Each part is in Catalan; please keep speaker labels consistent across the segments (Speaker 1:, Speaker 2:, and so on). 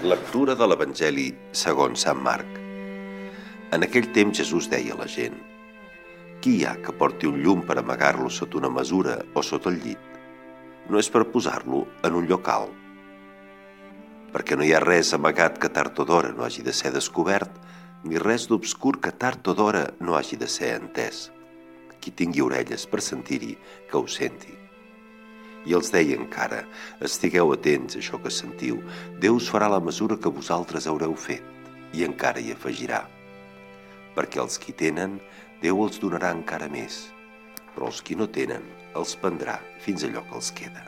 Speaker 1: Lectura de l'Evangeli segons Sant Marc. En aquell temps Jesús deia a la gent: «Qui hi ha que porti un llum per amagar-lo sota una mesura o sota el llit? No és per posar-lo en un lloc alt. Perquè no hi ha res amagat que tard o d'hora no hagi de ser descobert, ni res d'obscur que tard o d'hora no hagi de ser entès. Qui tingui orelles per sentir-hi, que ho senti». I els deia encara: «Estigueu atents a això que sentiu. Déu us farà la mesura que vosaltres haureu fet, i encara hi afegirà. Perquè els qui tenen, Déu els donarà encara més, però els qui no tenen, els prendrà fins allò que els queda».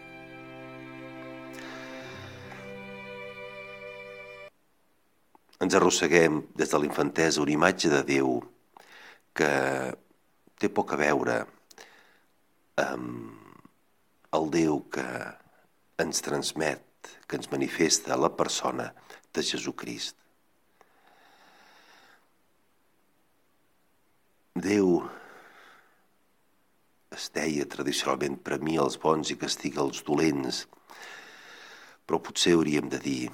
Speaker 1: Ens arrosseguem des de la infantesa una imatge de Déu que té poc a veure amb el Déu que ens transmet, que ens manifesta la persona de Jesucrist. Déu es deia tradicionalment premia els bons i castiga els dolents, però potser hauríem de dir: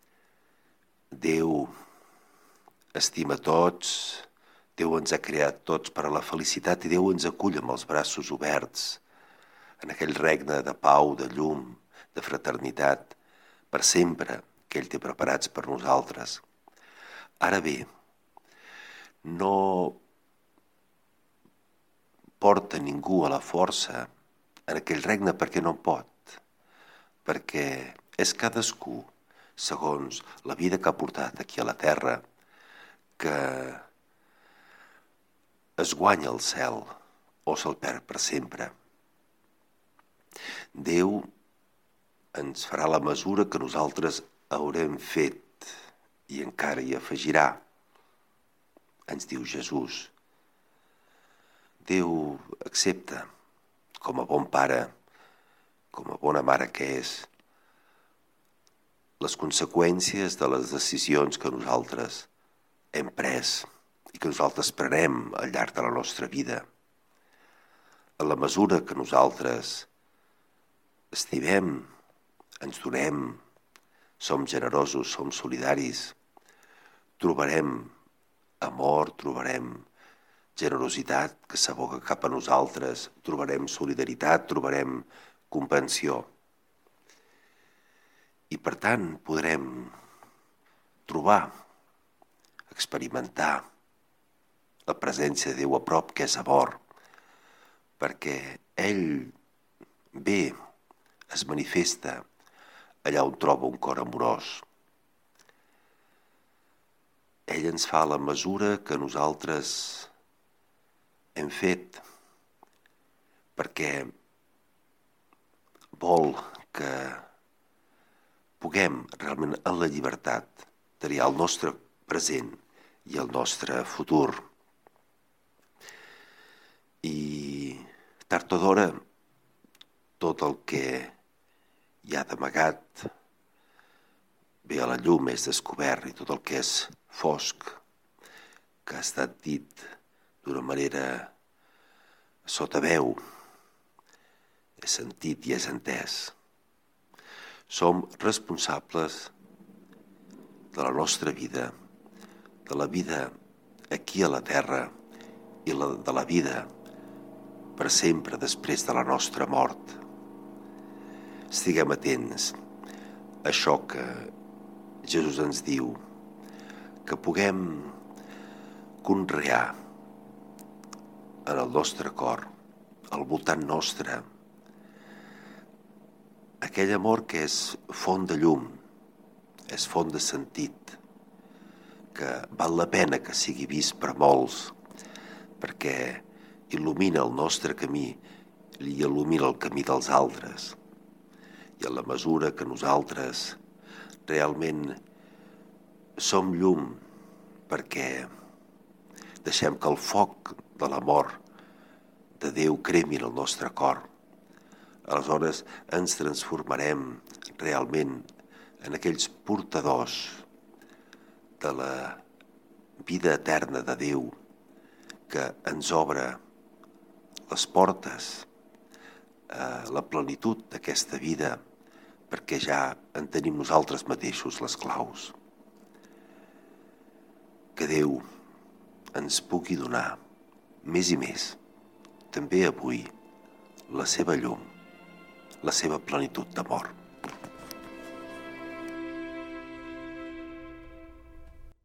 Speaker 1: Déu estima tots, Déu ens ha creat tots per a la felicitat i Déu ens acull amb els braços oberts en aquell regne de pau, de llum, de fraternitat, per sempre, que Ell té preparats per nosaltres. Ara bé, no porta ningú a la força en aquell regne perquè no pot, perquè és cadascú, segons la vida que ha portat aquí a la terra, que es guanya el cel o se'l perd per sempre. Déu ens farà la mesura que nosaltres haurem fet i encara hi afegirà, ens diu Jesús. Déu accepta, com a bon pare, com a bona mare que és, les conseqüències de les decisions que nosaltres hem pres i que nosaltres prenem al llarg de la nostra vida. En la mesura que nosaltres estimem, ens donem, som generosos, som solidaris, trobarem amor, trobarem generositat que s'aboca cap a nosaltres, trobarem solidaritat, trobarem comprensió. I per tant podrem trobar, experimentar la presència de Déu a prop, que és amor, perquè Ell ve, es manifesta allà on troba un cor amorós. Ell ens fa la mesura que nosaltres hem fet, perquè vol que puguem realment en la llibertat triar el nostre present i el nostre futur. I tard o d'hora tot el que hi ha d'amagat ve a la llum, és descobert, i tot el que és fosc, que ha estat dit d'una manera sota veu, és sentit i és entès. Som responsables de la nostra vida, de la vida aquí a la terra i de la vida per sempre després de la nostra mort. Estiguem atents a això que Jesús ens diu, que puguem conrear en el nostre cor, al voltant nostre, aquell amor que és font de llum, és font de sentit, que val la pena que sigui vist per molts, perquè il·lumina el nostre camí i il·lumina el camí dels altres. I en la mesura que nosaltres realment som llum, perquè deixem que el foc de l'amor de Déu cremi en el nostre cor, aleshores ens transformarem realment en aquells portadors de la vida eterna de Déu, que ens obre les portes a la plenitud d'aquesta vida perquè ja en tenim nosaltres mateixos les claus. Que Déu ens pugui donar més i més, també avui, la seva llum, la seva plenitud d'amor.